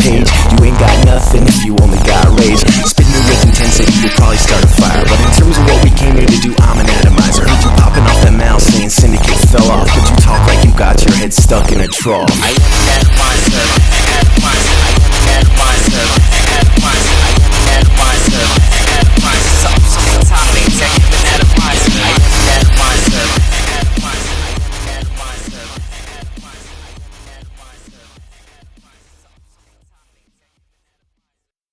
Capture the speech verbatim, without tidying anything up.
page. You ain't got nothing if you only got rage. Spitting it with intensity, you'll probably start a fire. But in terms of what we came here to do, I'm an atomizer. Heard you popping off that mouth saying Syndicate fell off, but you talk like you got your head stuck in a trough. I am an atomizer.